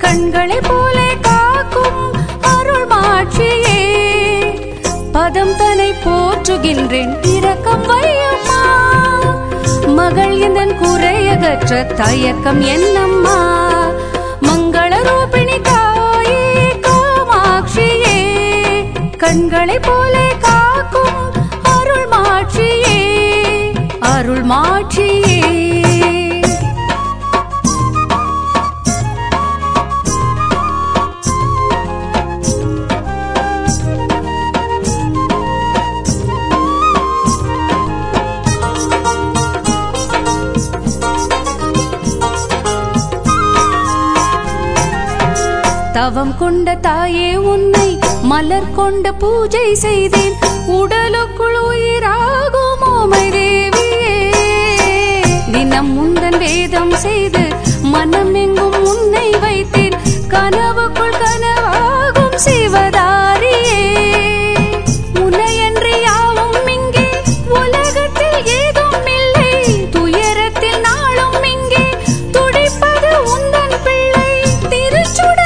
கண்களை போலே காக்கும் அருள் மாட்சியே பதம் தனை போற்றுகின்றேன் இரக்கம் வையம்மா மகள் எந்தன் குறையகற்ற தயக்கம் என்னம்மா மங்கள ரூபிணி தாயே காமாட்சியே கண்களை போலே காக்கும் அருள் மாட்சியே அருள் மாட்சியே தவம் கொண்ட தாயே உன்னை மலர் கொண்ட பூஜை செய்தேன் உடலுக்குள் உயிராகும் ஓமை தேவியே தினம் முந்தன் வேதம் செய்து மனம் எங்கும் உன்னை வைத்தேன் கனவுக்குள் கனவாகும் சிவதாரியே உன்னையன்றி யாவும் இங்கே உலகத்தில் ஏதும் இல்லை துயரத்தில் நாளும் இங்கே துடிப்பது உந்தன் பிள்ளை திருச்சுடர்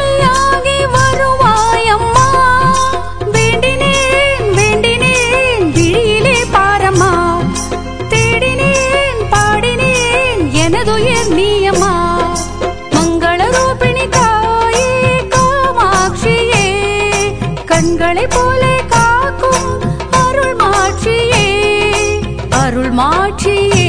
கண்களை போலே காக்கும் அருள் மாட்சியே அருள் மாட்சியே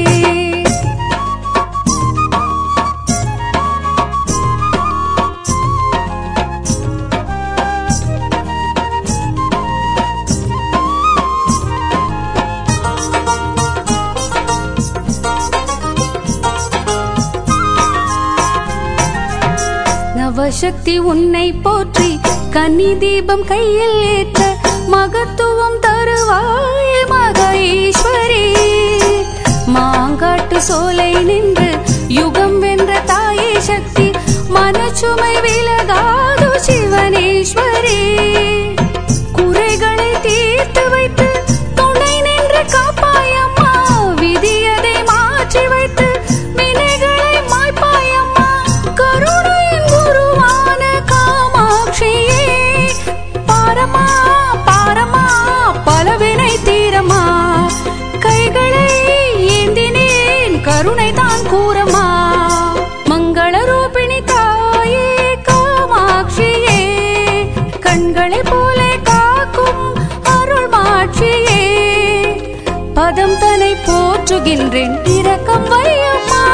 நவசக்தி உன்னை போற்றி கன்னி தீபம் கையில் ஏற்ற மகத்துவம் தருவாய் மகேஸ்வரி மாங்காட்டு சோலை நின்று யுகம் வென்ற தாயே சக்தி மனச்சுமை விலகாது சிவனேஸ்வரி குறைகளை தீர்த்து வைத்து துணை நின்று காப்பாயம்மா விதியதை மாற்றி வைத்து வினைகளை மாய்ப்பாயம்மா கருணையின் குருவான காமாட்சியே பாரமா பாரமா பலவினை தீரமா கைகளை ஏந்தினேன் கருணை தான் கூறமா மங்கள ரூபிணி தாயே காமாட்சியே கண்களை போலே காக்கும் அருள் மாட்சியே பதம் தனை போற்றுகின்றேன் இரக்கம் வையம்மா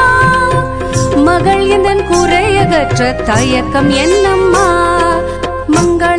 மகள் எந்தன் குறையகற்ற தயக்கம் என்னம்மா மங்கள